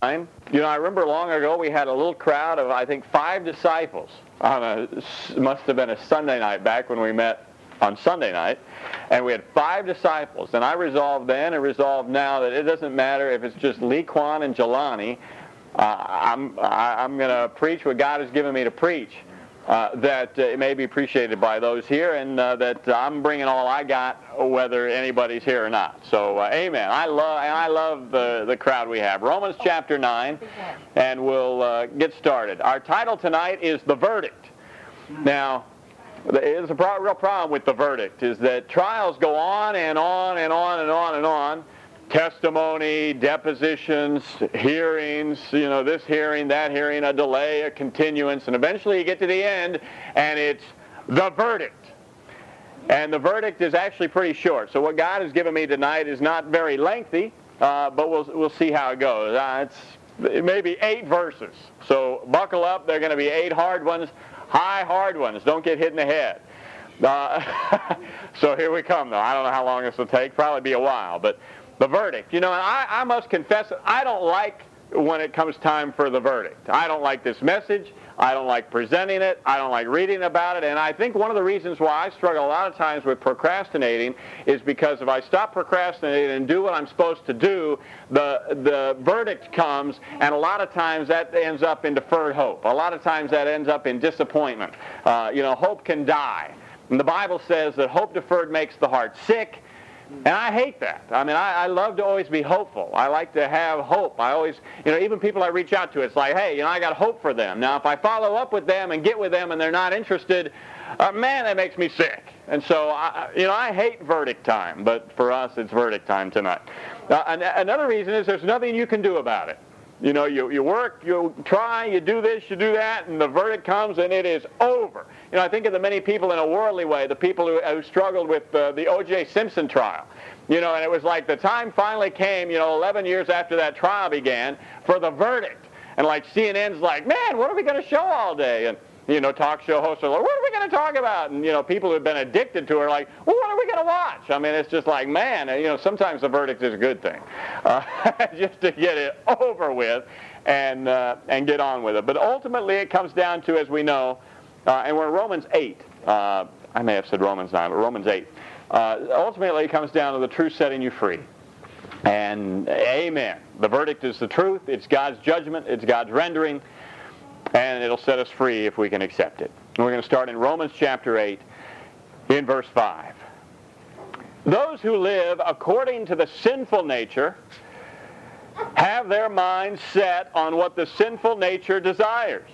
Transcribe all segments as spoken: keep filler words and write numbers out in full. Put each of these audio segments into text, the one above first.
You know, I remember long ago we had a little crowd of, I think, five disciples on a, must have been a Sunday night back when we met on Sunday night, and we had five disciples. And I resolved then and resolved now that it doesn't matter if it's just Lee Kwan and Jelani. Uh, I'm, I'm going to preach what God has given me to preach. Uh, that uh, it may be appreciated by those here, and uh, that uh, I'm bringing all I got, whether anybody's here or not. So, uh, amen. I love, and I love the the crowd we have. Romans chapter nine, and we'll uh, get started. Our title tonight is the verdict. Now, there's a pro- real problem with the verdict is that trials go on and on and on and on and on. Testimony, depositions, hearings, you know, this hearing, that hearing, a delay, a continuance, and eventually you get to the end, and it's the verdict. And the verdict is actually pretty short. So what God has given me tonight is not very lengthy, uh, but we'll we'll see how it goes. Uh, it's it may be eight verses. So buckle up. They're going to be eight hard ones, high hard ones. Don't get hit in the head. Uh, so here we come, though. I don't know how long this will take. Probably be a while, but. The verdict. You know, and I, I must confess, I don't like when it comes time for the verdict. I don't like this message. I don't like presenting it. I don't like reading about it. And I think one of the reasons why I struggle a lot of times with procrastinating is because if I stop procrastinating and do what I'm supposed to do, the, the verdict comes, and a lot of times that ends up in deferred hope. A lot of times that ends up in disappointment. Uh, you know, hope can die. And the Bible says that hope deferred makes the heart sick. And I hate that. I mean, I, I love to always be hopeful. I like to have hope. I always, you know, even people I reach out to, it's like, hey, you know, I got hope for them. Now, if I follow up with them and get with them and they're not interested, uh, man, that makes me sick. And so, I, you know, I hate verdict time, but for us, it's verdict time tonight. Uh, and another reason is there's nothing you can do about it. You know, you, you work, you try, you do this, you do that, and the verdict comes and it is over. You know, I think of the many people in a worldly way, the people who, who struggled with uh, the O J Simpson trial. You know, and it was like the time finally came, you know, eleven years after that trial began, for the verdict. And like C N N's like, man, what are we going to show all day? And, you know, talk show hosts are like, what are we going to talk about? And, you know, people who have been addicted to it are like, well, what are we going to watch? I mean, it's just like, man, you know, sometimes the verdict is a good thing. Uh, just to get it over with and uh, and get on with it. But ultimately it comes down to, as we know, uh, and we're in Romans eight. Uh, I may have said Romans nine, but Romans eight. Uh, ultimately it comes down to the truth setting you free. And amen. The verdict is the truth. It's God's judgment. It's God's rendering. And it'll set us free if we can accept it. And we're going to start in Romans chapter eight, in verse five. Those who live according to the sinful nature have their minds set on what the sinful nature desires.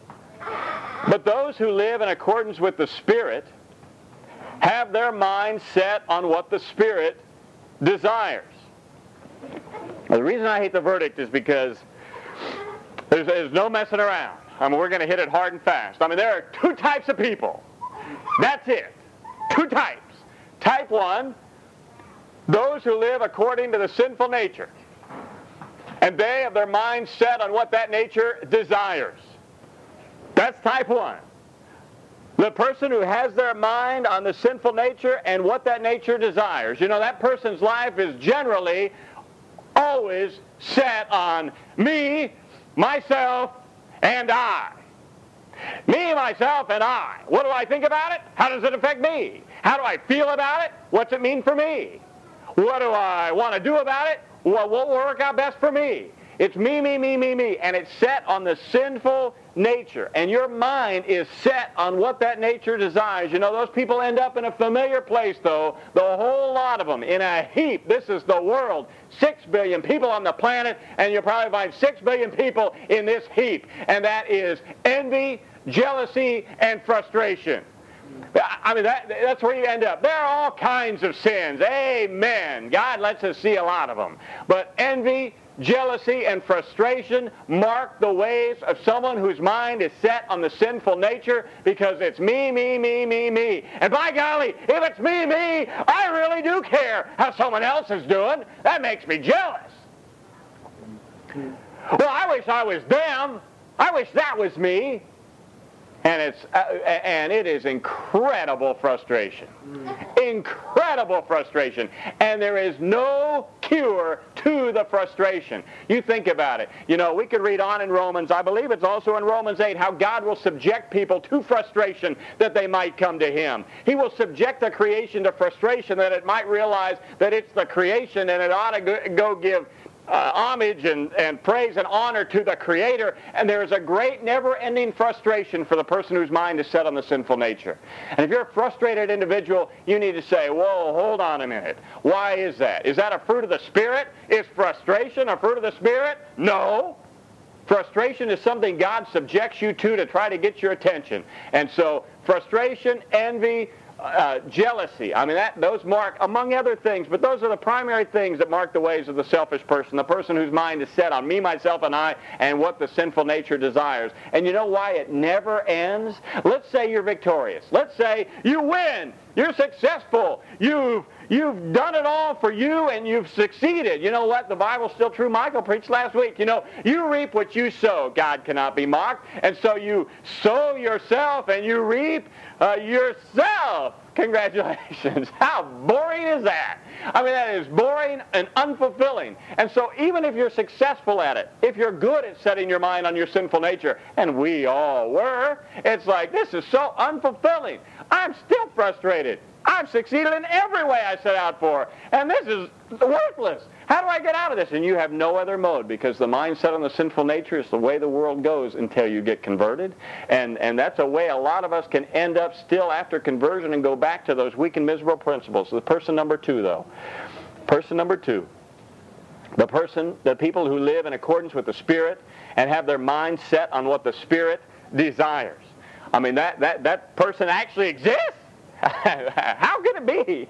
But those who live in accordance with the Spirit have their minds set on what the Spirit desires. Now, the reason I hate the verdict is because there's, there's no messing around. I mean, we're going to hit it hard and fast. I mean, there are two types of people. That's it. Two types. Type one, those who live according to the sinful nature. And they have their minds set on what that nature desires. That's type one. The person who has their mind on the sinful nature and what that nature desires. You know, that person's life is generally always set on me, myself, and I. Me, myself, and I. What do I think about it? How does it affect me? How do I feel about it? What's it mean for me? What do I want to do about it? What will work out best for me? It's me, me, me, me, me. And it's set on the sinful nature. And your mind is set on what that nature desires. You know, those people end up in a familiar place, though. The whole lot of them in a heap. This is the world. Six billion people on the planet, and you'll probably find six billion people in this heap. And that is envy, jealousy, and frustration. I mean, that, that's where you end up. There are all kinds of sins. Amen. God lets us see a lot of them. But envy, jealousy, and frustration mark the ways of someone whose mind is set on the sinful nature, because it's me, me, me, me, me. And by golly, if it's me, me, I really do care how someone else is doing. That makes me jealous. Well, I wish I was them. I wish that was me. And it's uh, and it is incredible frustration. Incredible frustration. And there is no cure to the frustration. You think about it. You know, we could read on in Romans, I believe it's also in Romans eight, how God will subject people to frustration that they might come to Him. He will subject the creation to frustration that it might realize that it's the creation and it ought to go give Uh, homage and, and praise and honor to the Creator, and there is a great never-ending frustration for the person whose mind is set on the sinful nature. And if you're a frustrated individual, you need to say, whoa, hold on a minute. Why is that? Is that a fruit of the Spirit? Is frustration a fruit of the Spirit? No. Frustration is something God subjects you to to try to get your attention. And so frustration, envy, Uh, jealousy. I mean, that those mark, among other things, but those are the primary things that mark the ways of the selfish person, the person whose mind is set on me, myself, and I, and what the sinful nature desires. And you know why it never ends? Let's say you're victorious. Let's say you win. You're successful. You've You've done it all for you, and you've succeeded. You know what? The Bible's still true. Michael preached last week. You know, you reap what you sow. God cannot be mocked. And so you sow yourself, and you reap uh, yourself. Congratulations. How boring is that? I mean, that is boring and unfulfilling. And so even if you're successful at it, if you're good at setting your mind on your sinful nature, and we all were, it's like, this is so unfulfilling. I'm still frustrated. I've succeeded in every way I set out for, and this is worthless. How do I get out of this? And you have no other mode, because the mindset on the sinful nature is the way the world goes until you get converted. And, and that's a way a lot of us can end up still after conversion and go back to those weak and miserable principles. So the person number two, though. Person number two. The person, the people who live in accordance with the Spirit and have their mind set on what the Spirit desires. I mean, that, that, that person actually exists. How can it be?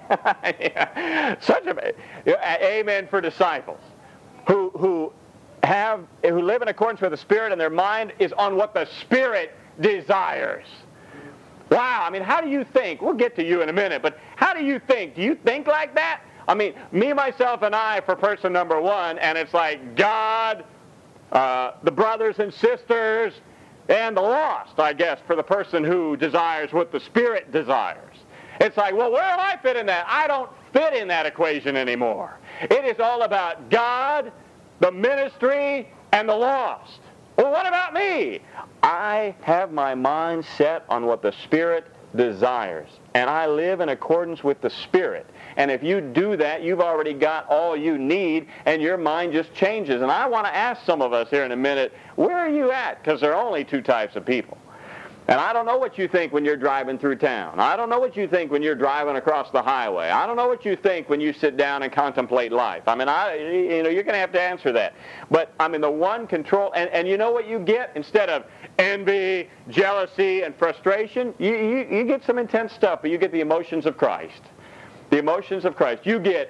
Such a amen for disciples who who have who live in accordance with the Spirit, and their mind is on what the Spirit desires. Wow! I mean, how do you think? We'll get to you in a minute, but how do you think? Do you think like that? I mean, me, myself, and I for person number one, and it's like God, uh, the brothers and sisters, and the lost, I guess, for the person who desires what the Spirit desires. It's like, well, where do I fit in that? I don't fit in that equation anymore. It is all about God, the ministry, and the lost. Well, what about me? I have my mind set on what the Spirit desires, and I live in accordance with the Spirit. And if you do that, you've already got all you need, and your mind just changes. And I want to ask some of us here in a minute, where are you at? Because there are only two types of people. And I don't know what you think when you're driving through town. I don't know what you think when you're driving across the highway. I don't know what you think when you sit down and contemplate life. I mean, I, you know, you're going to have to answer that. But, I mean, the one control, and, and you know what you get? Instead of envy, jealousy, and frustration, you, you, you get some intense stuff, but you get the emotions of Christ. The emotions of Christ. You get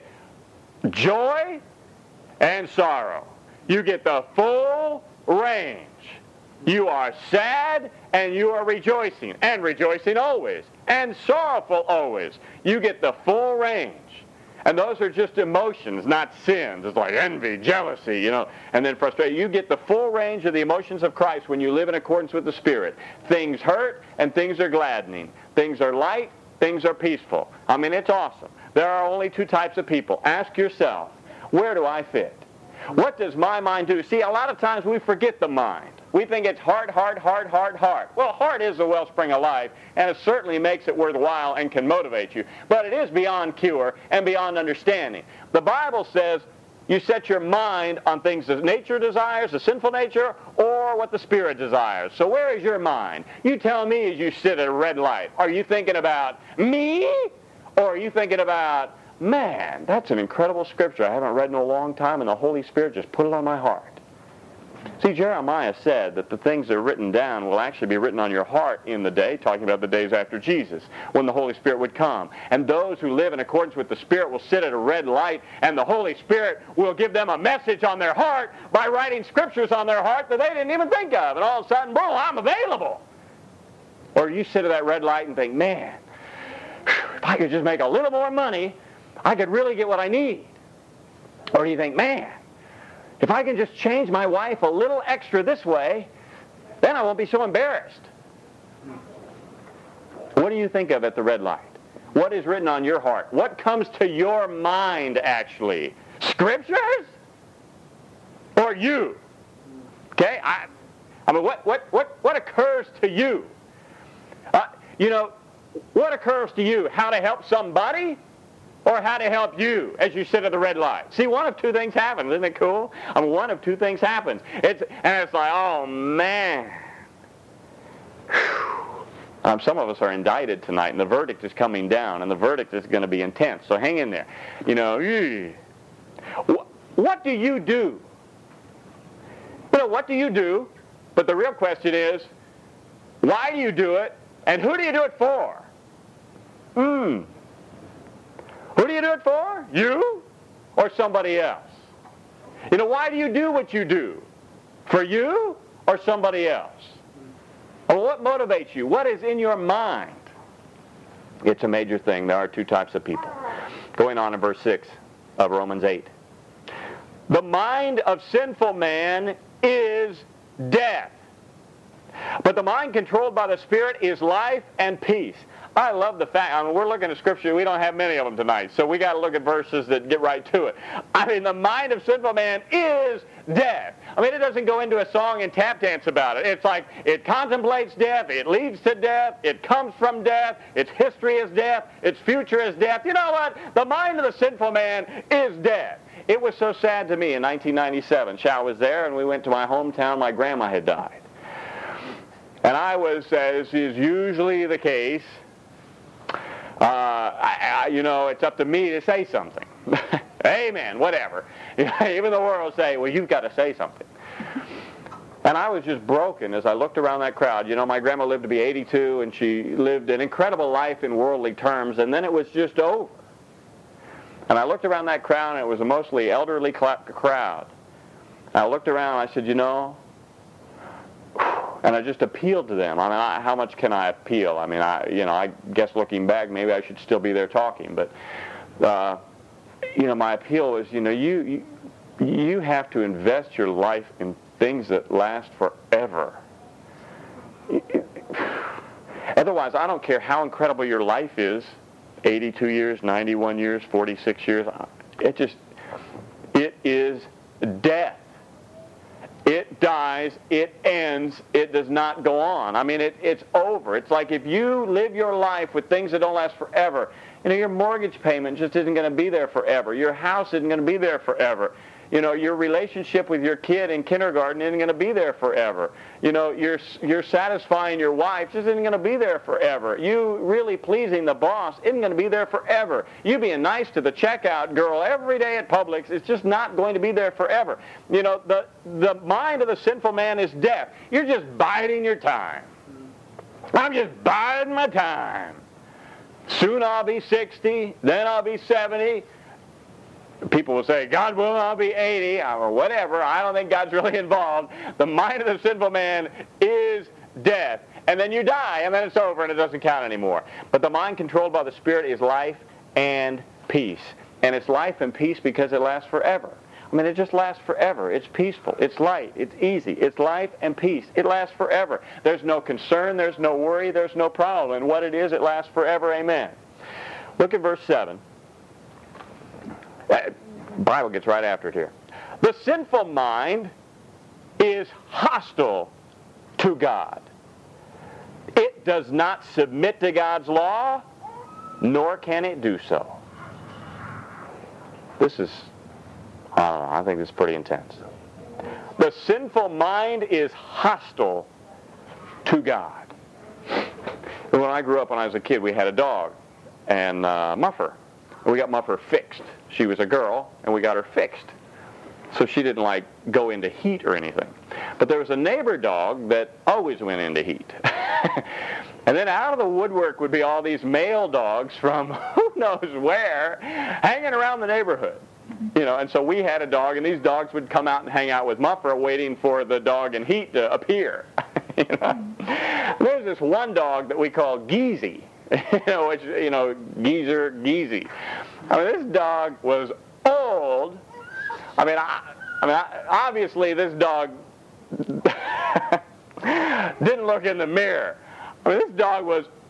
joy and sorrow. You get the full range. You are sad, and you are rejoicing, and rejoicing always, and sorrowful always. You get the full range. And those are just emotions, not sins. It's like envy, jealousy, you know, and then frustration. You get the full range of the emotions of Christ when you live in accordance with the Spirit. Things hurt, and things are gladdening. Things are light, things are peaceful. I mean, it's awesome. There are only two types of people. Ask yourself, where do I fit? What does my mind do? See, a lot of times we forget the mind. We think it's heart, heart, heart, heart, heart. Well, heart is the wellspring of life, and it certainly makes it worthwhile and can motivate you. But it is beyond cure and beyond understanding. The Bible says you set your mind on things that nature desires, the sinful nature, or what the Spirit desires. So where is your mind? You tell me as you sit at a red light. Are you thinking about me? Or are you thinking about, man, that's an incredible scripture I haven't read in a long time, and the Holy Spirit just put it on my heart. See, Jeremiah said that the things that are written down will actually be written on your heart in the day, talking about the days after Jesus, when the Holy Spirit would come. And those who live in accordance with the Spirit will sit at a red light, and the Holy Spirit will give them a message on their heart by writing scriptures on their heart that they didn't even think of. And all of a sudden, boom, I'm available. Or you sit at that red light and think, man, if I could just make a little more money, I could really get what I need. Or you think, man, if I can just change my wife a little extra this way, then I won't be so embarrassed. What do you think of at the red light? What is written on your heart? What comes to your mind, actually? Scriptures? Or you? Okay? I, I mean, what, what, what, what occurs to you? Uh, you know, what occurs to you? How to help somebody? Or how to help you as you sit at the red light? See, one of two things happens. Isn't it cool? I mean, one of two things happens. It's, and it's like, oh, man. Um, some of us are indicted tonight, and the verdict is coming down, and the verdict is going to be intense. So hang in there. You know, what do you do? You know, what do you do? But the real question is, why do you do it, and who do you do it for? Hmm. Who do you do it for? You or somebody else? You know, why do you do what you do? For you or somebody else? Or what motivates you? What is in your mind? It's a major thing. There are two types of people. Going on in verse six of Romans eight. The mind of sinful man is death, but the mind controlled by the Spirit is life and peace. I love the fact, I mean, we're looking at Scripture, we don't have many of them tonight, so we got to look at verses that get right to it. I mean, the mind of sinful man is death. I mean, it doesn't go into a song and tap dance about it. It's like, it contemplates death, it leads to death, it comes from death, its history is death, its future is death. You know what? The mind of the sinful man is death. It was so sad to me in nineteen ninety-seven. Chow was there, and we went to my hometown. My grandma had died. And I was, as is usually the case, Uh, I, I, you know, it's up to me to say something. Amen, whatever. Even the world will say, well, you've got to say something. And I was just broken as I looked around that crowd. You know, my grandma lived to be eighty-two, and she lived an incredible life in worldly terms, and then it was just over. And I looked around that crowd, and it was a mostly elderly crowd. And I looked around, and I said, you know, and I just appealed to them. I mean, I, how much can I appeal? I mean, I, you know, I guess looking back, maybe I should still be there talking. But, uh, you know, my appeal was, you know, you, you you have to invest your life in things that last forever. Otherwise, I don't care how incredible your life is, eighty-two years, ninety-one years, forty-six years. It just, it is death. It dies, it ends, it does not go on. I mean, it, it's over. It's like if you live your life with things that don't last forever, you know, your mortgage payment just isn't going to be there forever. Your house isn't going to be there forever. You know, your relationship with your kid in kindergarten isn't going to be there forever. You know, you're, you're satisfying your wife just isn't going to be there forever. You really pleasing the boss isn't going to be there forever. You being nice to the checkout girl every day at Publix is just not going to be there forever. You know, the, the mind of the sinful man is death. You're just biding your time. I'm just biding my time. Soon I'll be sixty, then I'll be seventy. People will say, God will, I'll be eighty, or whatever. I don't think God's really involved. The mind of the sinful man is death. And then you die, and then it's over, and it doesn't count anymore. But the mind controlled by the Spirit is life and peace. And it's life and peace because it lasts forever. I mean, it just lasts forever. It's peaceful. It's light. It's easy. It's life and peace. It lasts forever. There's no concern. There's no worry. There's no problem. And what it is, it lasts forever. Amen. Look at verse seven. The Bible gets right after it here. The sinful mind is hostile to God. It does not submit to God's law, nor can it do so. This is, I don't know, I think this is pretty intense. The sinful mind is hostile to God. When I grew up, when I was a kid, we had a dog, and uh, Muffer. We got Muffer fixed. She was a girl, and we got her fixed. So she didn't, like, go into heat or anything. But there was a neighbor dog that always went into heat. And then out of the woodwork would be all these male dogs from who knows where hanging around the neighborhood. You know, and so we had a dog, and these dogs would come out and hang out with Muffer waiting for the dog in heat to appear. You know? There's this one dog that we call Geezy. You know, which, you know, Geezer, Geezy. I mean, this dog was old. I mean, I, I mean, I, obviously this dog didn't look in the mirror. I mean, this dog was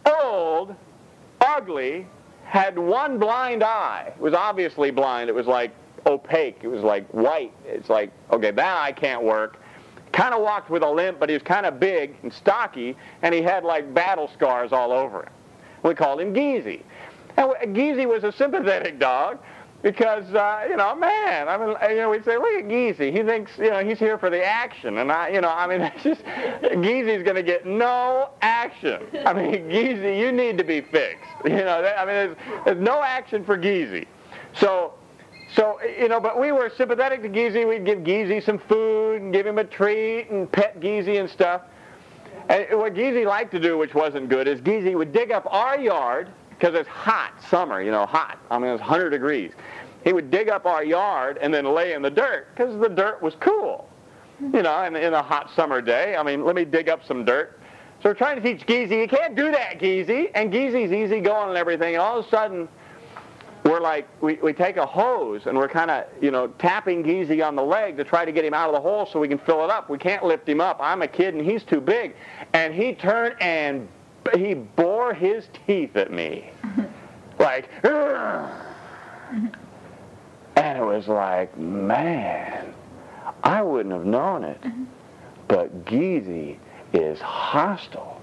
old, ugly, had one blind eye. It was obviously blind. It was like opaque. It was like white. It's like, okay, that eye can't work. Kind of walked with a limp, but he was kind of big and stocky, and he had like battle scars all over him. We called him Geezy. And Geezy was a sympathetic dog because, uh, you know, man, I mean, you know, we'd say, look at Geezy. He thinks, you know, he's here for the action. And, I, you know, I mean, it's just, Geezy's going to get no action. I mean, Geezy, you need to be fixed. You know, that, I mean, there's, there's no action for Geezy. So, so, you know, but we were sympathetic to Geezy. We'd give Geezy some food and give him a treat and pet Geezy and stuff. And what Geezy liked to do, which wasn't good, is Geezy would dig up our yard, because it's hot, summer, you know, hot. I mean, it's one hundred degrees. He would dig up our yard and then lay in the dirt, because the dirt was cool. You know, in, in a hot summer day, I mean, let me dig up some dirt. So we're trying to teach Geezy, you can't do that, Geezy. And Geezy's easy going and everything, and all of a sudden, we're like, we, we take a hose, and we're kind of, you know, tapping Geezy on the leg to try to get him out of the hole so we can fill it up. We can't lift him up. I'm a kid, and he's too big. And he turned and he bore his teeth at me. Like, ugh. And it was like, man, I wouldn't have known it, but Geezy is hostile.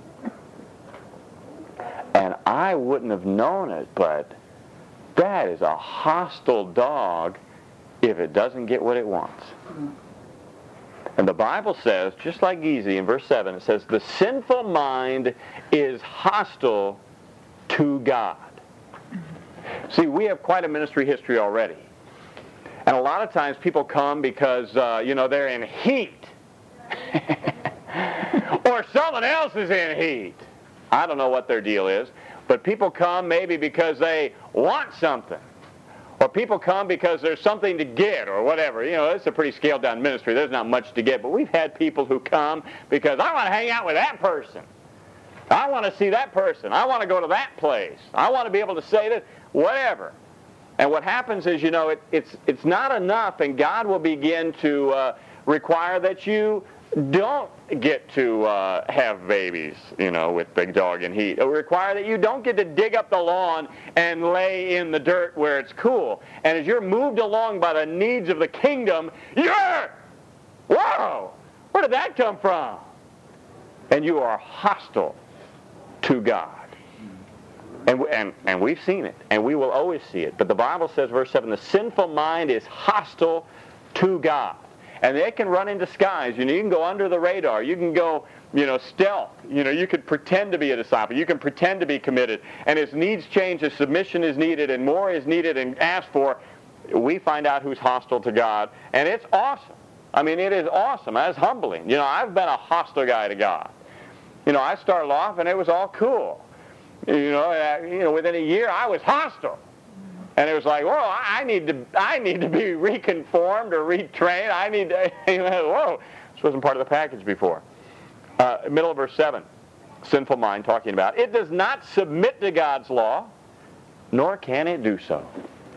And I wouldn't have known it, but that is a hostile dog if it doesn't get what it wants. And the Bible says, just like Geezy in verse seven, it says, the sinful mind is hostile to God. See, we have quite a ministry history already. And a lot of times people come because, uh, you know, they're in heat. Or someone else is in heat. I don't know what their deal is. But people come maybe because they want something. Or people come because there's something to get or whatever. You know, it's a pretty scaled down ministry. There's not much to get. But we've had people who come because I want to hang out with that person. I want to see that person. I want to go to that place. I want to be able to say that, whatever. And what happens is, you know, it, it's, it's not enough, and God will begin to uh, require that you don't get to uh, have babies, you know, with the dog in heat. It will require that you don't get to dig up the lawn and lay in the dirt where it's cool. And as you're moved along by the needs of the kingdom, you're, whoa, where did that come from? And you are hostile to God. And, and, and we've seen it, and we will always see it. But the Bible says, verse seven, the sinful mind is hostile to God. And they can run in disguise. You know, you can go under the radar. You can go, you know, stealth. You know, you could pretend to be a disciple. You can pretend to be committed. And as needs change, as submission is needed, and more is needed and asked for, we find out who's hostile to God. And it's awesome. I mean, it is awesome. It's humbling. You know, I've been a hostile guy to God. You know, I started off, and it was all cool. You know, uh, you know, within a year, I was hostile. And it was like, whoa, I need to, I need to be reconformed or retrained. I need to, whoa, this wasn't part of the package before. Uh, middle of verse seven, sinful mind talking about, it does not submit to God's law, nor can it do so.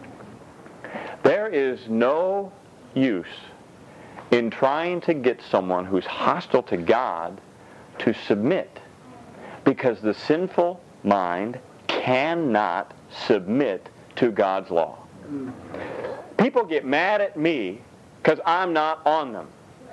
There is no use in trying to get someone who's hostile to God to submit, because the sinful mind cannot submit to God's law. People get mad at me because I'm not on them.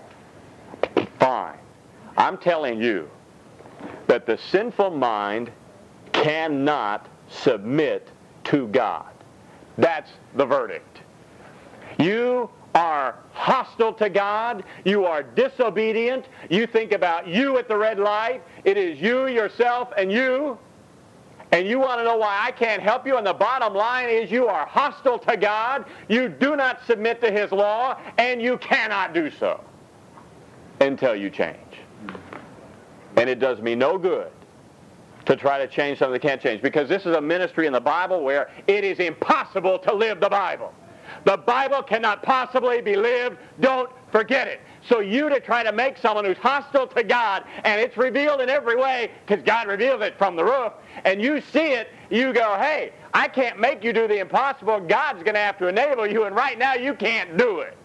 Fine. I'm telling you that the sinful mind cannot submit to God. That's the verdict. You are hostile to God. You are disobedient. You think about you at the red light. It is you, yourself, and you. And you want to know why I can't help you, and the bottom line is you are hostile to God, you do not submit to His law, and you cannot do so until you change. And it does me no good to try to change something that can't change, because this is a ministry in the Bible where it is impossible to live the Bible. The Bible cannot possibly be lived. Don't forget it. So you to try to make someone who's hostile to God, and it's revealed in every way, because God reveals it from the roof, and you see it, you go, hey, I can't make you do the impossible. God's going to have to enable you, and right now you can't do it.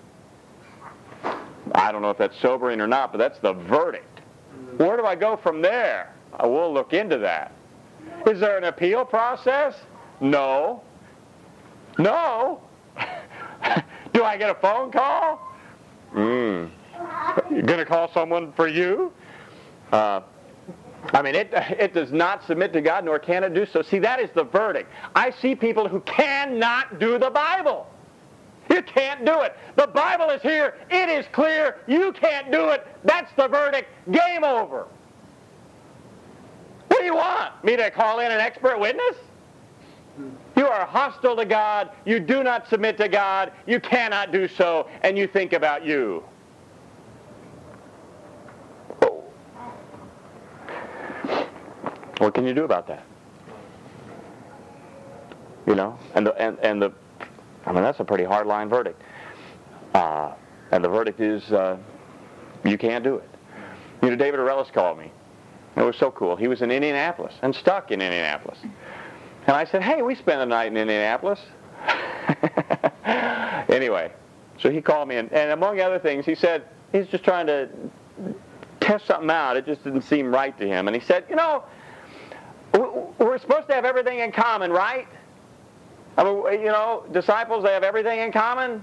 I don't know if that's sobering or not, but that's the verdict. Where do I go from there? I will look into that. Is there an appeal process? No. No. Do I get a phone call? Mm. You're going to call someone for you? Uh, I mean, it, it does not submit to God, nor can it do so. See, that is the verdict. I see people who cannot do the Bible. You can't do it. The Bible is here. It is clear. You can't do it. That's the verdict. Game over. What do you want? Me to call in an expert witness? You are hostile to God. You do not submit to God. You cannot do so. And you think about you. What can you do about that? You know, and the and, and the I mean, that's a pretty hard line verdict. Uh, and the verdict is uh, you can't do it. You know, David Arelis called me. It was so cool. He was in Indianapolis and stuck in Indianapolis. And I said, hey, we spent the night in Indianapolis. Anyway, so he called me, and, and among other things, he said he's just trying to test something out. It just didn't seem right to him. And he said, you know, we're supposed to have everything in common, right? I mean, you know, disciples, they have everything in common.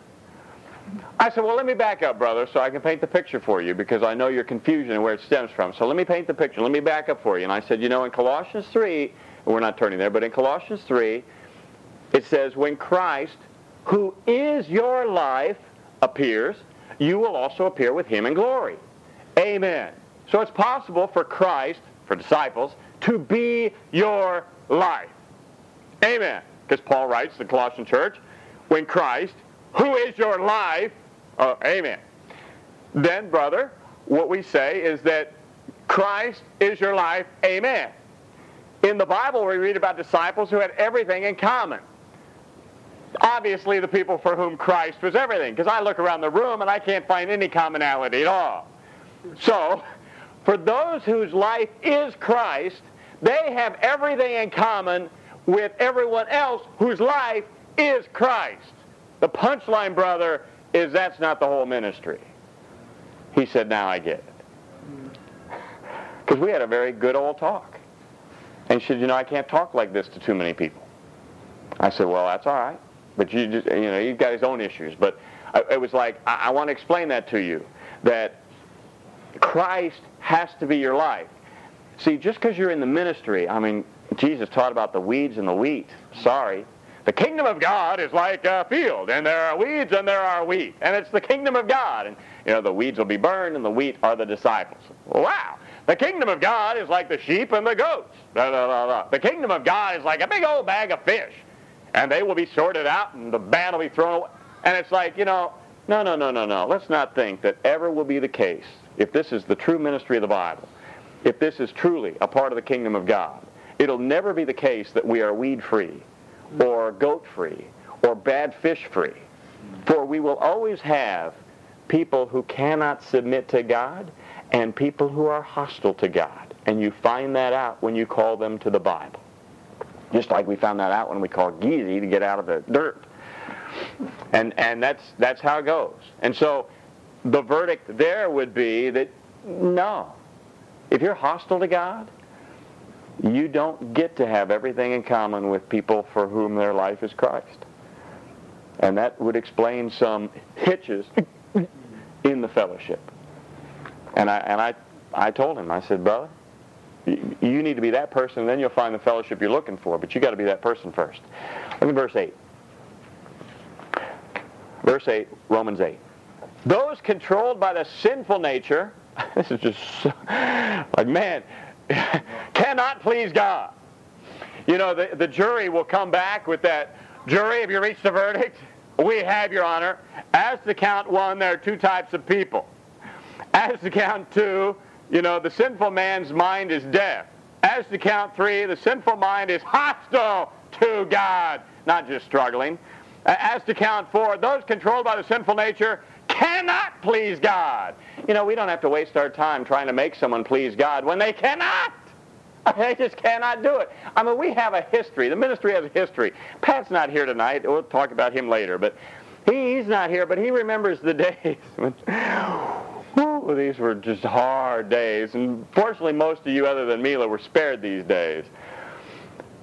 I said, well, let me back up, brother, so I can paint the picture for you, because I know your confusion and where it stems from. So let me paint the picture. Let me back up for you. And I said, you know, in Colossians three, we're not turning there, but in Colossians three, it says, when Christ, who is your life, appears, you will also appear with him in glory. Amen. So it's possible for Christ, for disciples, to be your life. Amen. Because Paul writes to the Colossian church, when Christ, who is your life, oh, amen. Then, brother, what we say is that Christ is your life, amen. In the Bible, we read about disciples who had everything in common. Obviously, the people for whom Christ was everything, because I look around the room and I can't find any commonality at all. So, for those whose life is Christ, they have everything in common with everyone else whose life is Christ. The punchline, brother, is that's not the whole ministry. He said, now I get it. Because we had a very good old talk. And she said, you know, I can't talk like this to too many people. I said, well, that's all right. But you just, you know, he's got his own issues. But I, it was like, I, I want to explain that to you, that Christ has to be your life. See, just because you're in the ministry, I mean, Jesus taught about the weeds and the wheat. Sorry. The kingdom of God is like a field, and there are weeds and there are wheat. And it's the kingdom of God. And, you know, the weeds will be burned and the wheat are the disciples. Wow. The kingdom of God is like the sheep and the goats. Da, da, da, da. The kingdom of God is like a big old bag of fish. And they will be sorted out and the bad will be thrown away. And it's like, you know, no, no, no, no, no. Let's not think that ever will be the case, if this is the true ministry of the Bible, if this is truly a part of the kingdom of God, it'll never be the case that we are weed-free or goat-free or bad fish-free. For we will always have people who cannot submit to God and people who are hostile to God. And you find that out when you call them to the Bible. Just like we found that out when we called Geezy to get out of the dirt. And and that's that's how it goes. And so the verdict there would be that no. If you're hostile to God, you don't get to have everything in common with people for whom their life is Christ. And that would explain some hitches in the fellowship. And I and I, I told him, I said, brother, you need to be that person, and then you'll find the fellowship you're looking for, but you got to be that person first. Look at verse eight. Verse eight, Romans eight. Those controlled by the sinful nature, this is just so, like, man, cannot please God. You know, the, the jury will come back with that, jury, have you reached the verdict? We have, Your Honor. As to count one, there are two types of people. As to count two, you know, the sinful man's mind is deaf. As to count three, the sinful mind is hostile to God, not just struggling. As to count four, those controlled by the sinful nature cannot please God. You know, we don't have to waste our time trying to make someone please God when they cannot. They just cannot do it. I mean, we have a history. The ministry has a history. Pat's not here tonight. We'll talk about him later. But he, he's not here, but he remembers the days when, whew, these were just hard days. And fortunately, most of you other than Mila were spared these days.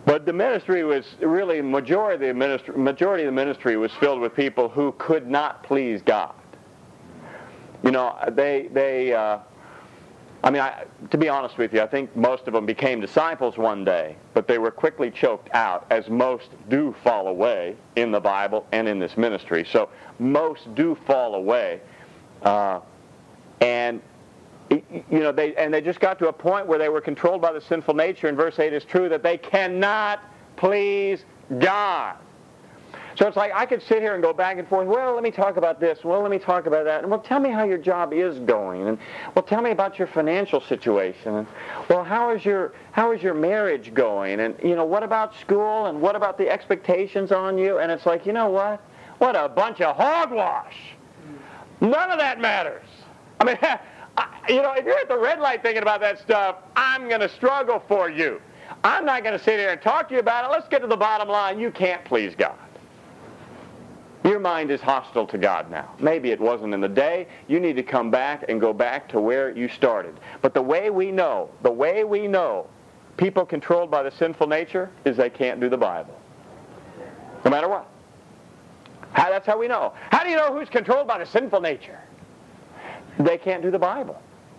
But the ministry was really, majority of the ministry, majority of the ministry was filled with people who could not please God. You know, they, they uh, I mean, I, to be honest with you, I think most of them became disciples one day, but they were quickly choked out, as most do fall away in the Bible and in this ministry. So most do fall away. Uh, and You know, they and they just got to a point where they were controlled by the sinful nature. And verse eight is true, that they cannot please God. So it's like I could sit here and go back and forth. Well, let me talk about this. Well, let me talk about that. And well, tell me how your job is going. And well, tell me about your financial situation. And well, how is your how is your marriage going? And you know, what about school? And what about the expectations on you? And it's like, you know what? What a bunch of hogwash. None of that matters. I mean. I, you know, if you're at the red light thinking about that stuff, I'm going to struggle for you. I'm not going to sit here and talk to you about it. Let's get to the bottom line. You can't please God. Your mind is hostile to God now. Maybe it wasn't in the day. You need to come back and go back to where you started. But the way we know, the way we know people controlled by the sinful nature is they can't do the Bible. No matter what. How, that's how we know. How do you know who's controlled by the sinful nature? They can't do the Bible.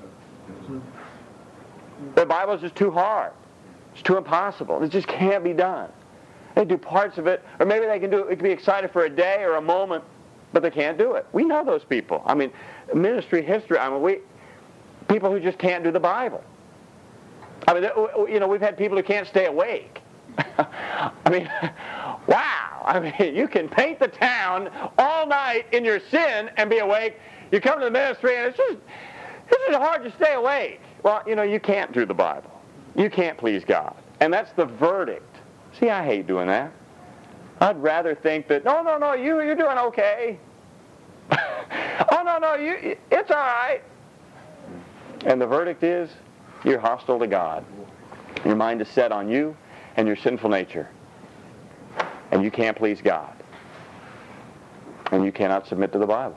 The Bible is just too hard. It's too impossible. It just can't be done. They do parts of it, or maybe they can do it. It can be excited for a day or a moment, but they can't do it. We know those people. I mean, ministry history. I mean, we people who just can't do the Bible. I mean, you know, we've had people who can't stay awake. I mean, wow. I mean, you can paint the town all night in your sin and be awake. You come to the ministry and it's just, it's just hard to stay awake. Well, you know, you can't do the Bible. You can't please God. And that's the verdict. See, I hate doing that. I'd rather think that, no, no, no, you, you're doing okay. Oh, no, no, you, it's all right. And the verdict is, you're hostile to God. Your mind is set on you and your sinful nature. And you can't please God. And you cannot submit to the Bible.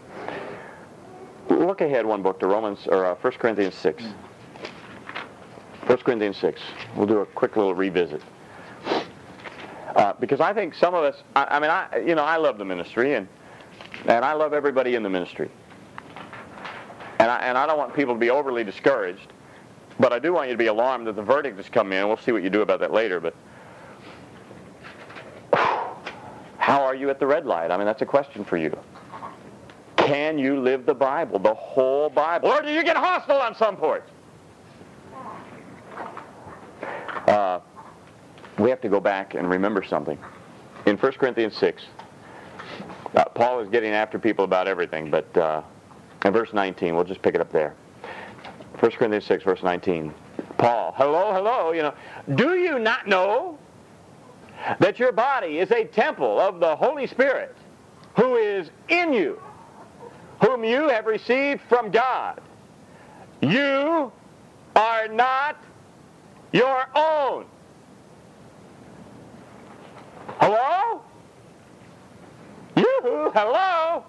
Look ahead one book to Romans, or uh, First Corinthians six. First Corinthians six. We'll do a quick little revisit. Uh, because I think some of us, I, I mean, I, you know, I love the ministry, and and I love everybody in the ministry. And I, and I don't want people to be overly discouraged, but I do want you to be alarmed that the verdict has come in. We'll see what you do about that later, but how are you at the red light? I mean, that's a question for you. Can you live the Bible, the whole Bible? Or do you get hostile on some parts? Uh, we have to go back and remember something. In First Corinthians six, uh, Paul is getting after people about everything, but uh, in verse nineteen, we'll just pick it up there. First Corinthians six, verse nineteen. Paul, hello, hello, you know, do you not know that your body is a temple of the Holy Spirit who is in you, whom you have received from God? You are not your own. Hello? You, hello?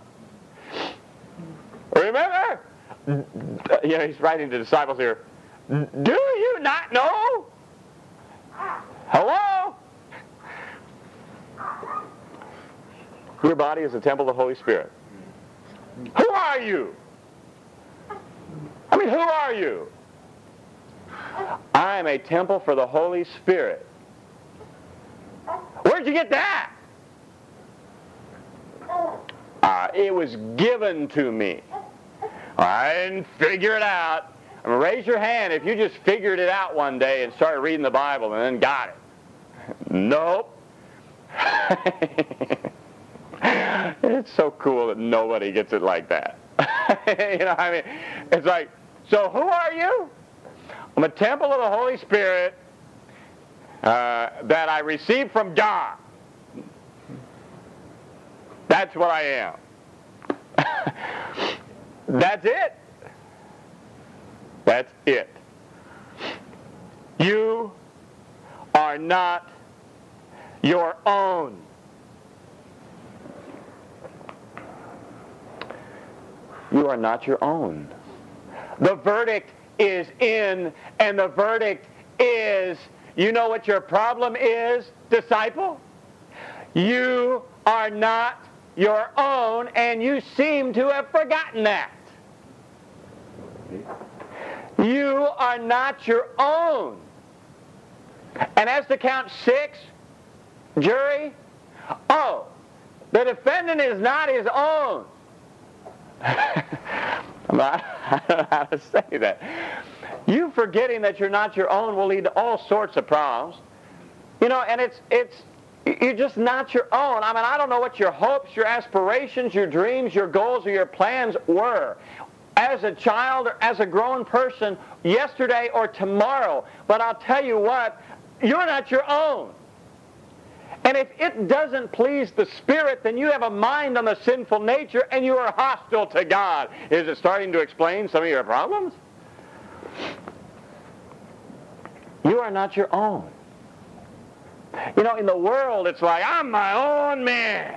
Remember? You know, he's writing to disciples here. Do you not know? Hello? Your body is the temple of the Holy Spirit. Who are you? I mean, who are you? I am a temple for the Holy Spirit. Where'd you get that? Uh, it was given to me. I didn't figure it out. I mean, raise your hand if you just figured it out one day and started reading the Bible and then got it. Nope. It's so cool that nobody gets it like that. You know, I mean, it's like, so who are you? I'm a temple of the Holy Spirit uh, that I received from God. That's what I am. That's it. That's it. You are not your own. You are not your own. The verdict is in, and the verdict is You know what your problem is, disciple? You are not your own, and you seem to have forgotten that. You are not your own. And as to count six, jury, oh, the defendant is not his own. I'm not, I don't know how to say that. You forgetting that you're not your own will lead to all sorts of problems. You know, and it's it's you're just not your own. I mean, I don't know what your hopes, your aspirations, your dreams, your goals, or your plans were as a child or as a grown person yesterday or tomorrow. But I'll tell you what, you're not your own. And if it doesn't please the Spirit, then you have a mind on the sinful nature and you are hostile to God. Is it starting to explain some of your problems? You are not your own. You know, in the world, it's like, I'm my own man.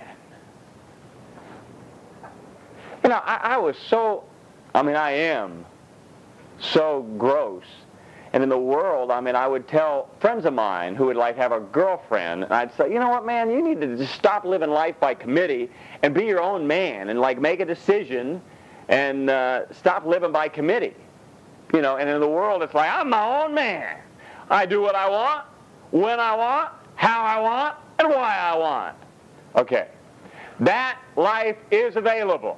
You know, I, I was so, I mean, I am so gross. And in the world, I mean, I would tell friends of mine who would like have a girlfriend, and I'd say, you know what, man, you need to just stop living life by committee and be your own man and like make a decision and uh, stop living by committee. You know, and in the world, it's like, I'm my own man. I do what I want, when I want, how I want, and why I want. Okay. That life is available.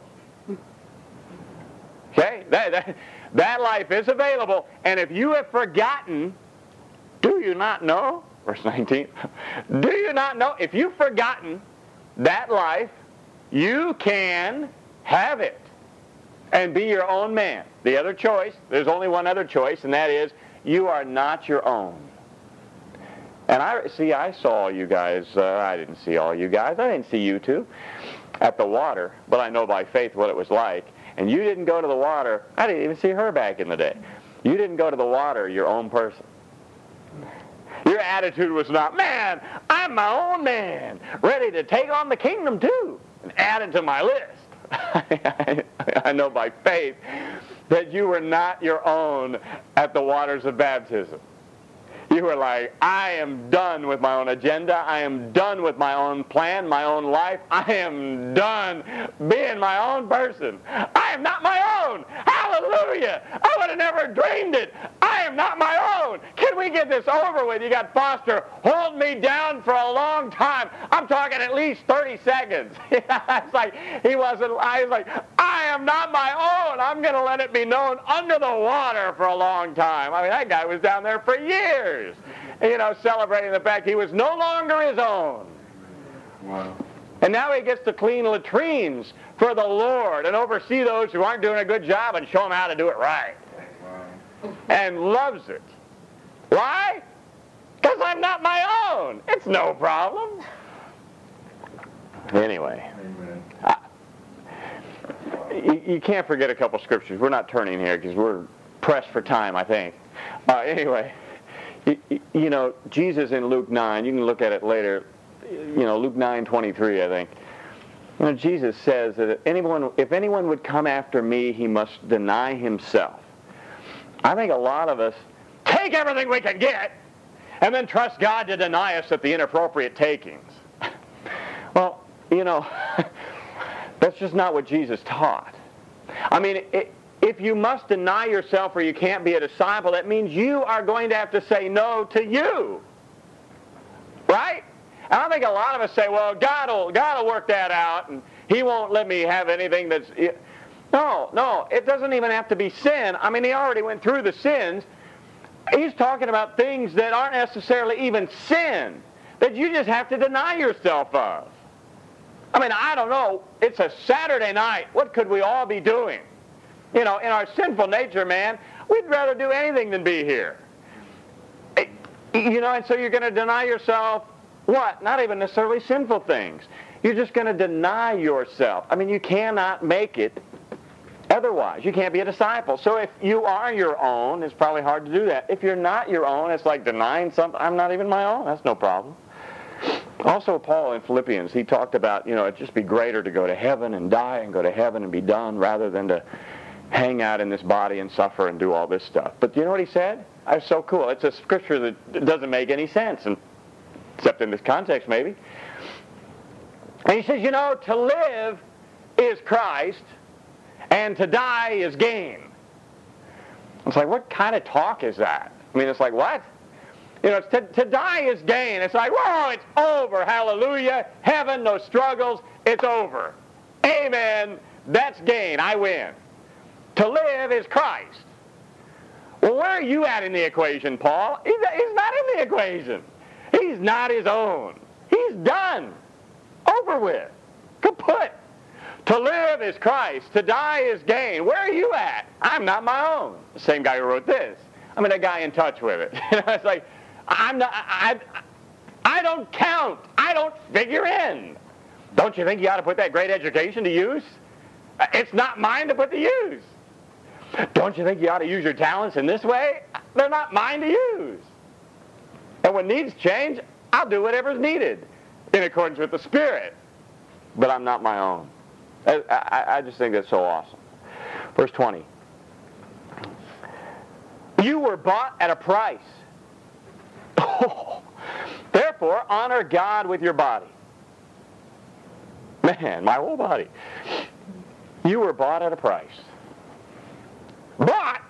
Okay? That, that, that life is available. And if you have forgotten, do you not know? Verse nineteen. Do you not know? If you've forgotten that life, you can have it and be your own man. The other choice, there's only one other choice, and that is you are not your own. And I see, I saw all you guys. Uh, I didn't see all you guys. I didn't see you two at the water, but I know by faith what it was like. And you didn't go to the water. I didn't even see her back in the day. You didn't go to the water your own person. Your attitude was not, man, I'm my own man, ready to take on the kingdom too, and add it to my list. I, I know by faith that you were not your own at the waters of baptism. You were like, I am done with my own agenda. I am done with my own plan, my own life. I am done being my own person. I am not my own. Hallelujah. I would have never dreamed it. I am not my own. Can we get this over with? You got Foster hold me down for a long time. I'm talking at least thirty seconds. It's like he wasn't, I was like, I am not my own. I'm going to let it be known under the water for a long time. I mean, that guy was down there for years. You know, celebrating the fact he was no longer his own. Wow. And now he gets to clean latrines for the Lord and oversee those who aren't doing a good job and show them how to do it right. Wow. And loves it. Why? Because I'm not my own. It's no problem. Anyway. Amen. I, you, you can't forget a couple scriptures. We're not turning here because we're pressed for time, I think. Uh, anyway. You know, Jesus in Luke nine, you can look at it later, you know, Luke nine twenty-three, I think. You know, Jesus says that if anyone, if anyone would come after me, he must deny himself. I think a lot of us take everything we can get and then trust God to deny us at the inappropriate takings. Well, you know, that's just not what Jesus taught. I mean, it, if you must deny yourself or you can't be a disciple, that means you are going to have to say no to you. Right? And I think a lot of us say, well, God will, God will work that out, and he won't let me have anything that's... No, no, it doesn't even have to be sin. I mean, he already went through the sins. He's talking about things that aren't necessarily even sin, that you just have to deny yourself of. I mean, I don't know. It's a Saturday night. What could we all be doing? You know, in our sinful nature, man, we'd rather do anything than be here. You know, and so you're going to deny yourself what? Not even necessarily sinful things. You're just going to deny yourself. I mean, you cannot make it otherwise. You can't be a disciple. So if you are your own, it's probably hard to do that. If you're not your own, it's like denying something. I'm not even my own. That's no problem. Also, Paul in Philippians, he talked about, you know, it'd just be greater to go to heaven and die and go to heaven and be done rather than to hang out in this body and suffer and do all this stuff. But you know what he said? That's so cool. It's a scripture that doesn't make any sense, and, except in this context maybe. And he says, you know, to live is Christ, and to die is gain. It's like, what kind of talk is that? I mean, it's like, what? You know, it's to, to die is gain. It's like, whoa, it's over. Hallelujah. Heaven, no struggles. It's over. Amen. That's gain. I win. To live is Christ. Well, where are you at in the equation, Paul? He's, he's not in the equation. He's not his own. He's done. Over with. Kaput. To live is Christ. To die is gain. Where are you at? I'm not my own. The same guy who wrote this. I'm a guy in touch with it. You know, it's like, I'm not, I, I don't count. I don't figure in. Don't you think you ought to put that great education to use? It's not mine to put to use. Don't you think you ought to use your talents in this way? They're not mine to use. And when needs change, I'll do whatever's needed in accordance with the Spirit. But I'm not my own. I, I, I just think that's so awesome. Verse twenty. You were bought at a price. Oh, therefore, honor God with your body. Man, my whole body. You were bought at a price. Bought?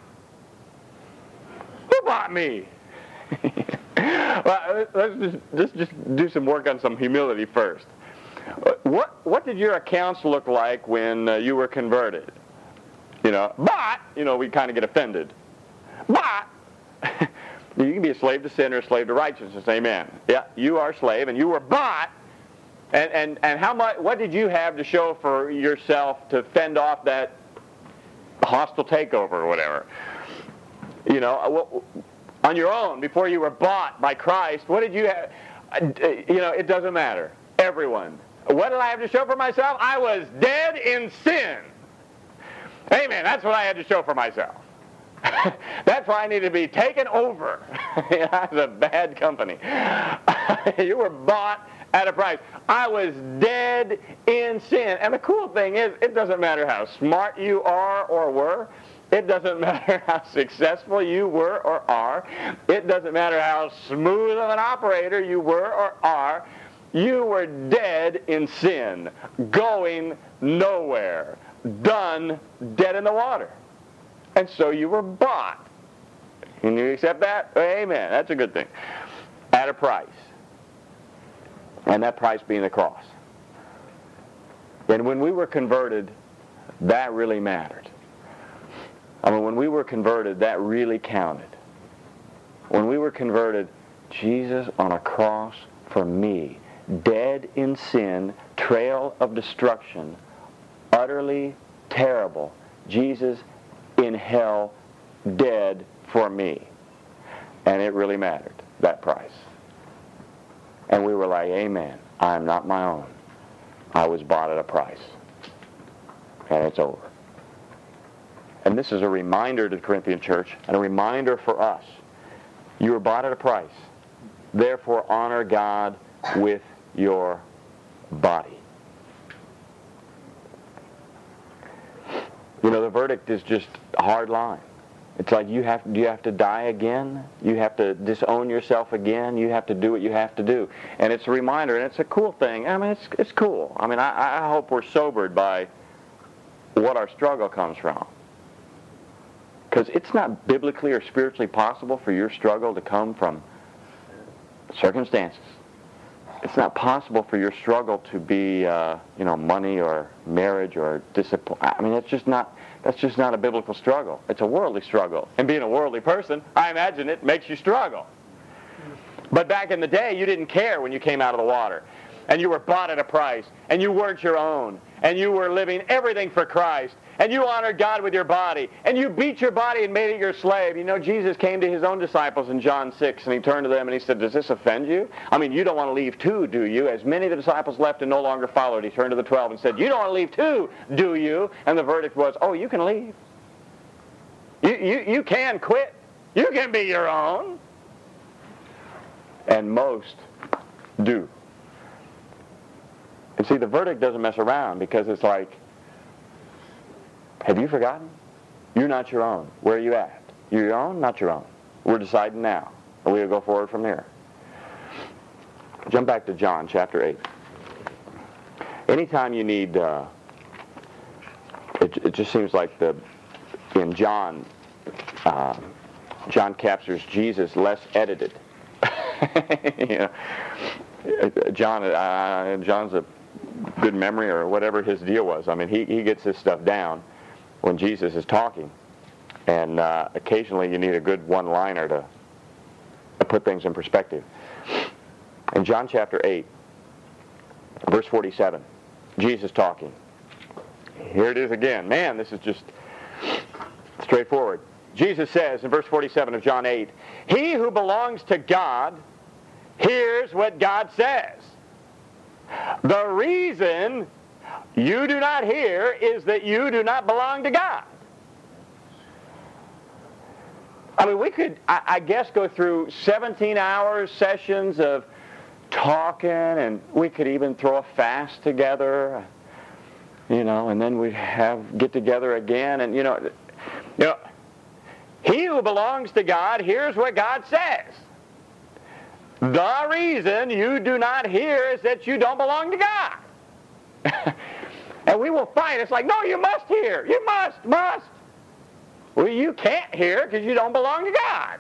Who bought me? Well, let's just, just, just do some work on some humility first. What, what did your accounts look like when uh, you were converted? You know, but, you know, we kind of get offended. But, you can be a slave to sin or a slave to righteousness, amen. Yeah, you are a slave and you were bought. And, and, and how much, what did you have to show for yourself to fend off that hostile takeover or whatever? You know, on your own, before you were bought by Christ, what did you have? You know, it doesn't matter. Everyone. What did I have to show for myself? I was dead in sin. Amen. That's what I had to show for myself. That's why I needed to be taken over. I was a bad company. You were bought at a price. I was dead in sin. And the cool thing is, it doesn't matter how smart you are or were. It doesn't matter how successful you were or are. It doesn't matter how smooth of an operator you were or are. You were dead in sin, going nowhere, done dead in the water. And so you were bought. Can you accept that? Amen. That's a good thing. At a price. And that price being the cross. And when we were converted, that really mattered. I mean, when we were converted, that really counted. When we were converted, Jesus on a cross for me, dead in sin, trail of destruction, utterly terrible. Jesus in hell, dead for me. And it really mattered, that price. And we were like, amen, I'm not my own. I was bought at a price. And it's over. And this is a reminder to the Corinthian church, and a reminder for us. You were bought at a price. Therefore, honor God with your body. You know, the verdict is just a hard line. It's like you have, do you have to die again? You have to disown yourself again? You have to do what you have to do. And it's a reminder, and it's a cool thing. I mean, it's it's cool. I mean, I, I hope we're sobered by what our struggle comes from. Because it's not biblically or spiritually possible for your struggle to come from circumstances. It's not possible for your struggle to be, uh, you know, money or marriage or discipline. I mean, it's just not. That's just not a biblical struggle. It's a worldly struggle. And being a worldly person, I imagine it makes you struggle. But back in the day, you didn't care when you came out of the water. And you were bought at a price. And you weren't your own. And you were living everything for Christ. And you honored God with your body. And you beat your body and made it your slave. You know, Jesus came to his own disciples in John six, and he turned to them and he said, does this offend you? I mean, you don't want to leave too, do you? As many of the disciples left and no longer followed, he turned to the twelve and said, you don't want to leave too, do you? And the verdict was, oh, you can leave. You, you, you can quit. You can be your own. And most do. And see, the verdict doesn't mess around, because it's like, have you forgotten? You're not your own. Where are you at? You're your own, not your own. We're deciding now. And we'll go forward from here. Jump back to John chapter eight. Anytime you need, uh, it, it just seems like the in John, uh, John captures Jesus less edited. you know, John, uh, John's a good memory or whatever his deal was. I mean, he, he gets this stuff down when Jesus is talking. And uh, occasionally you need a good one-liner to, to put things in perspective. In John chapter eight, verse forty-seven, Jesus talking. Here it is again. Man, this is just straightforward. Jesus says in verse forty-seven of John eight, "He who belongs to God hears what God says. The reason you do not hear is that you do not belong to God." I mean, we could, I, I guess, go through seventeen hour sessions of talking, and we could even throw a fast together, you know, and then we'd have get together again, and you know, you know, he who belongs to God hears what God says. The reason you do not hear is that you don't belong to God. And we will fight. It's like, no, you must hear. You must, must. Well, you can't hear because you don't belong to God.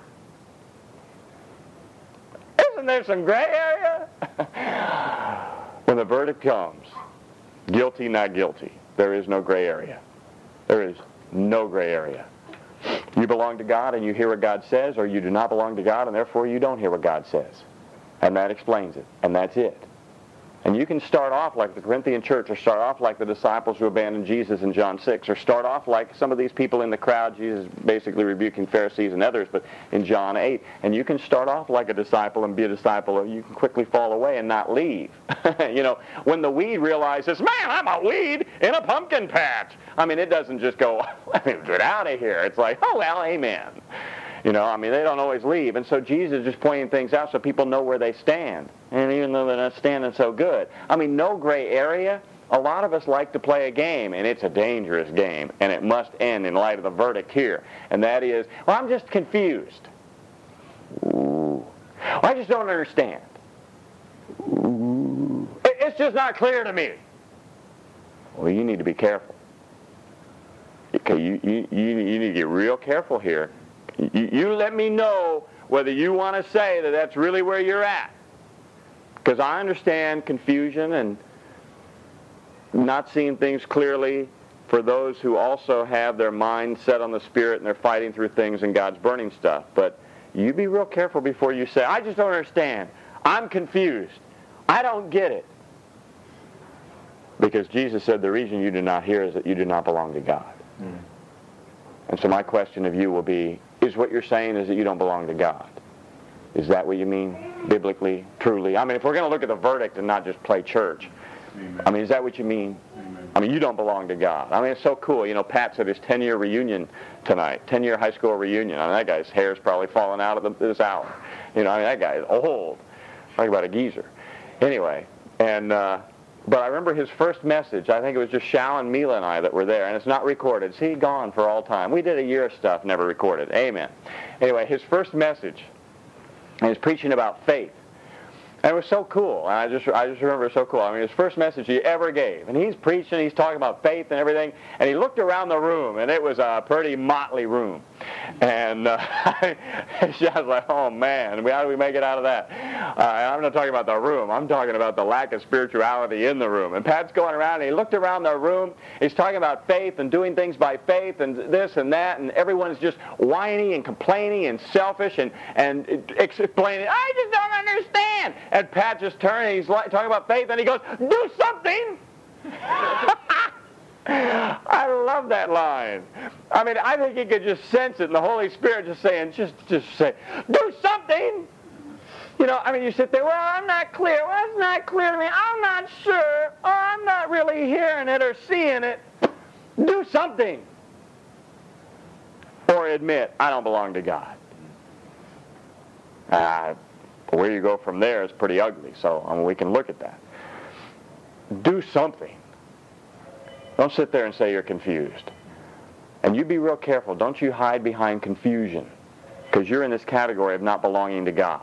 Isn't there some gray area? When the verdict comes, guilty, not guilty, there is no gray area. There is no gray area. You belong to God and you hear what God says, or you do not belong to God and therefore you don't hear what God says. And that explains it. And that's it. And you can start off like the Corinthian church, or start off like the disciples who abandoned Jesus in John six, or start off like some of these people in the crowd, Jesus basically rebuking Pharisees and others, but in John eight. And you can start off like a disciple and be a disciple, and you can quickly fall away and not leave. You know, when the weed realizes, man, I'm a weed in a pumpkin patch. I mean, it doesn't just go, let me get out of here. It's like, oh, well, amen. You know, I mean, they don't always leave. And so Jesus is just pointing things out so people know where they stand. And even though they're not standing so good. I mean, no gray area. A lot of us like to play a game, and it's a dangerous game. And it must end in light of the verdict here. And that is, well, I'm just confused. Ooh. Well, I just don't understand. Ooh. It's just not clear to me. Well, you need to be careful. Okay, you, you, you, you need to get real careful here. You, you let me know whether you want to say that that's really where you're at. Because I understand confusion and not seeing things clearly for those who also have their mind set on the Spirit and they're fighting through things and God's burning stuff. But you be real careful before you say, I just don't understand. I'm confused. I don't get it. Because Jesus said the reason you do not hear is that you do not belong to God. Mm. And so my question of you will be, is what you're saying is that you don't belong to God? Is that what you mean, biblically, truly? I mean, if we're going to look at the verdict and not just play church, Amen. I mean, is that what you mean? Amen. I mean, you don't belong to God. I mean, it's so cool. You know, Pat's at his ten-year reunion tonight, ten-year high school reunion. I mean, that guy's hair's probably falling out of this hour. You know, I mean, that guy is old. Talk about a geezer. Anyway, and... Uh, But I remember his first message. I think it was just Shal and Mila and I that were there, and it's not recorded. See, gone for all time. We did a year of stuff, never recorded. Amen. Anyway, his first message, and he's preaching about faith. And it was so cool. And I just I just remember it was so cool. I mean, his first message he ever gave. And he's preaching, he's talking about faith and everything. And he looked around the room, and it was a pretty motley room. And uh, I was like, oh, man, how do we make it out of that? Uh, I'm not talking about the room. I'm talking about the lack of spirituality in the room. And Pat's going around, and he looked around the room. He's talking about faith and doing things by faith and this and that. And everyone's just whiny and complaining and selfish and, and explaining, I just don't understand. And Pat just turned, and he's like, talking about faith, and he goes, do something! I love that line. I mean, I think he could just sense it, and the Holy Spirit just saying, just, just say, do something! You know, I mean, you sit there, well, I'm not clear. Well, it's not clear to me. I'm not sure. Or I'm not really hearing it or seeing it. Do something! Or admit, I don't belong to God. Uh, where you go from there is pretty ugly, so I mean, we can look at that. Do something. Don't sit there and say you're confused. And you be real careful. Don't you hide behind confusion. because you're in this category of not belonging to God.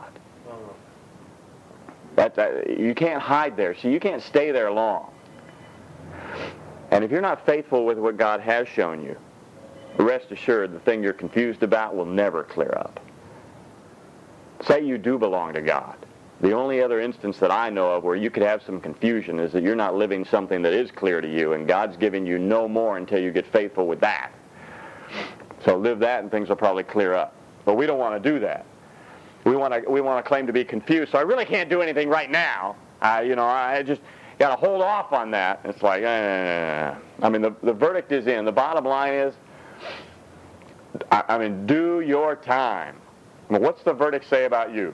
That, that, you can't hide there. See, you can't stay there long. And if you're not faithful with what God has shown you, rest assured the thing you're confused about will never clear up. Say you do belong to God. The only other instance that I know of where you could have some confusion is that you're not living something that is clear to you, and God's giving you no more until you get faithful with that. So live that and things will probably clear up. But we don't want to do that. We want to we want to claim to be confused, so I really can't do anything right now. I, you know, I just got to hold off on that. It's like, eh. I mean, the, the verdict is in. The bottom line is, I, I mean, do your time. I mean, what's the verdict say about you?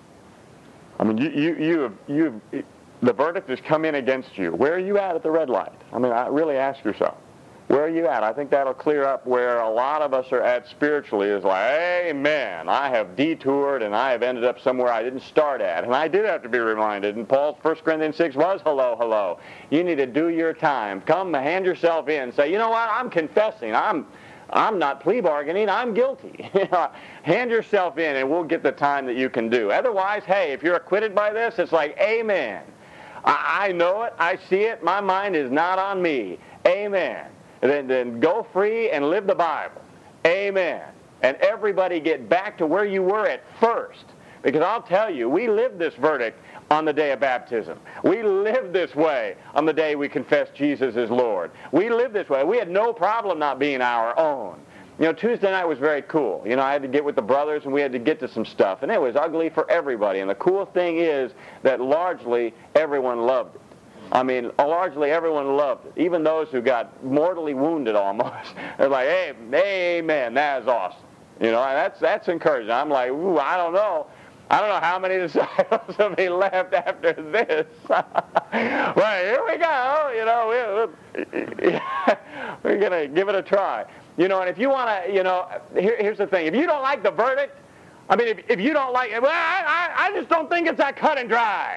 I mean, you, you, you, have, you have, the verdict has come in against you. Where are you at at the red light? I mean, I really ask yourself, where are you at? I think that'll clear up where a lot of us are at spiritually is like, amen, I have detoured and I have ended up somewhere I didn't start at. And I did have to be reminded. And Paul's First Corinthians six was hello, hello. You need to do your time. Come, hand yourself in. Say, you know what, I'm confessing. I'm I'm not plea bargaining, I'm guilty. Hand yourself in and we'll get the time that you can do. Otherwise, hey, if you're acquitted by this, it's like, amen. I, I know it, I see it, my mind is not on me. Amen. And then, then go free and live the Bible. Amen. And everybody get back to where you were at first. Because I'll tell you, we lived this verdict on the day of baptism. We lived this way on the day we confessed Jesus as Lord. We lived this way. We had no problem not being our own. You know, Tuesday night was very cool. You know, I had to get with the brothers and we had to get to some stuff. And it was ugly for everybody. And the cool thing is that largely everyone loved it. I mean, largely everyone loved it. Even those who got mortally wounded almost. They're like, hey, amen, that is awesome. You know, and that's, that's encouraging. I'm like, ooh, I don't know. I don't know how many disciples will be left after this. Well, here we go. You know, we're, we're going to give it a try. You know, and if you want to, you know, here, here's the thing. If you don't like the verdict, I mean, if, if you don't like it, well, I, I, I just don't think it's that cut and dry.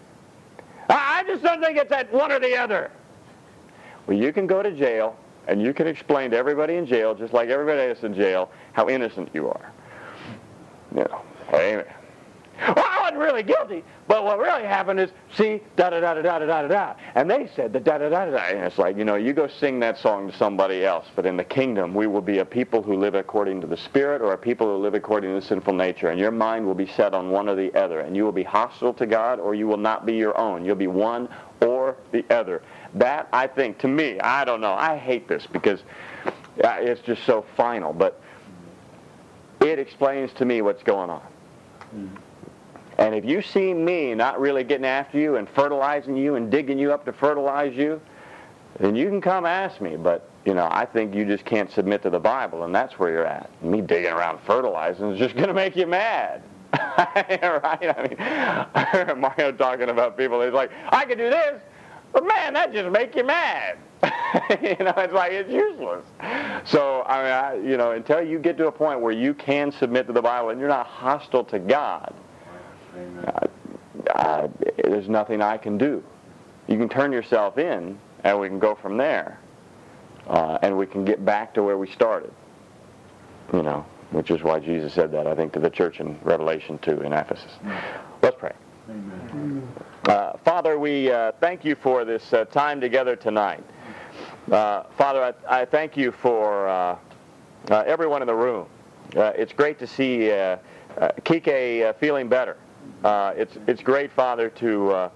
I, I just don't think it's that one or the other. Well, you can go to jail, and you can explain to everybody in jail, just like everybody else in jail, how innocent you are. You know, amen. Well, I wasn't really guilty, but what really happened is, see, da-da-da-da-da-da-da-da, and they said the da-da-da-da-da, and it's like, you know, you go sing that song to somebody else, but in the kingdom, we will be a people who live according to the Spirit or a people who live according to the sinful nature, and your mind will be set on one or the other, and you will be hostile to God or you will not be your own. You'll be one or the other. That, I think, to me, I don't know, I hate this because it's just so final, but it explains to me what's going on. Mm-hmm. And if you see me not really getting after you and fertilizing you and digging you up to fertilize you, then you can come ask me. But, you know, I think you just can't submit to the Bible, and that's where you're at. Me digging around fertilizing is just going to make you mad. Right? I mean, I heard Mario talking about people. He's like, I could do this, but man, that just make you mad. You know, it's like it's useless. So, I mean, I, you know, until you get to a point where you can submit to the Bible and you're not hostile to God, Uh, uh, there's nothing I can do. You can turn yourself in, and we can go from there, uh, and we can get back to where we started. You know, which is why Jesus said that, I think, to the church in Revelation two in Ephesus. Let's pray. Amen. Uh, Father, we uh, thank you for this uh, time together tonight. Uh, Father, I, I thank you for uh, uh, everyone in the room. Uh, it's great to see uh, uh, Kike uh, feeling better. Uh, it's it's great, Father, to uh,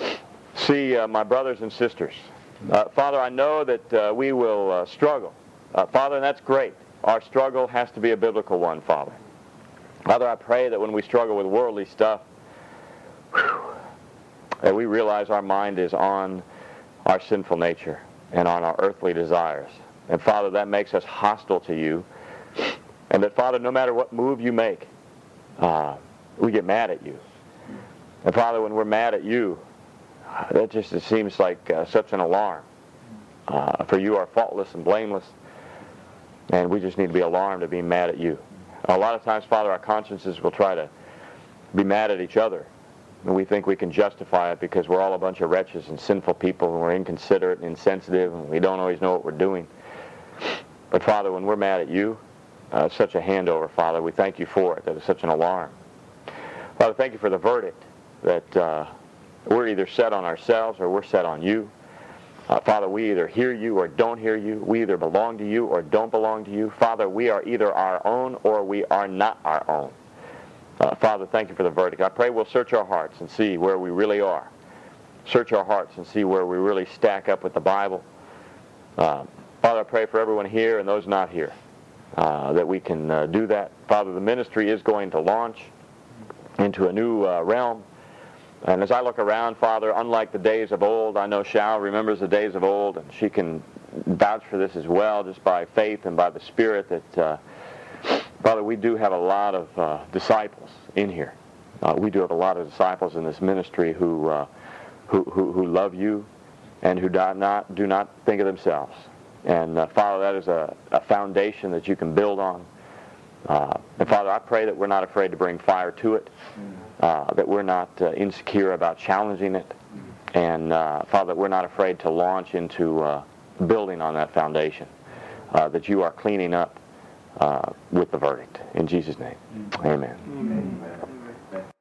see uh, my brothers and sisters. Uh, Father, I know that uh, we will uh, struggle. Uh, Father, and that's great. Our struggle has to be a biblical one, Father. Father, I pray that when we struggle with worldly stuff, whew, that we realize our mind is on our sinful nature and on our earthly desires. And Father, that makes us hostile to you. And that, Father, no matter what move you make, uh, we get mad at you. And Father, when we're mad at you, that just it seems like uh, such an alarm. Uh, for you are faultless and blameless, and we just need to be alarmed at being mad at you. A lot of times, Father, our consciences will try to be mad at each other, and we think we can justify it because we're all a bunch of wretches and sinful people, and we're inconsiderate and insensitive, and we don't always know what we're doing. But Father, when we're mad at you, uh, such a handover, Father. We thank you for it. That is such an alarm. Father, thank you for the verdict that uh, we're either set on ourselves or we're set on you. Uh, Father, we either hear you or don't hear you. We either belong to you or don't belong to you. Father, we are either our own or we are not our own. Uh, Father, thank you for the verdict. I pray we'll search our hearts and see where we really are. Search our hearts and see where we really stack up with the Bible. Uh, Father, I pray for everyone here and those not here, uh, that we can uh, do that. Father, the ministry is going to launch into a new uh, realm. And as I look around, Father, unlike the days of old, I know Shao remembers the days of old, and she can vouch for this as well, just by faith and by the Spirit, that, uh, Father, we do have a lot of uh, disciples in here. Uh, we do have a lot of disciples in this ministry who, uh, who, who, who love you and who do not, do not think of themselves. And, uh, Father, that is a, a foundation that you can build on. Uh, and, Father, I pray that we're not afraid to bring fire to it, uh, that we're not uh, insecure about challenging it, and, uh, Father, that we're not afraid to launch into uh, building on that foundation, uh, that you are cleaning up uh, with the verdict. In Jesus' name, amen. Amen.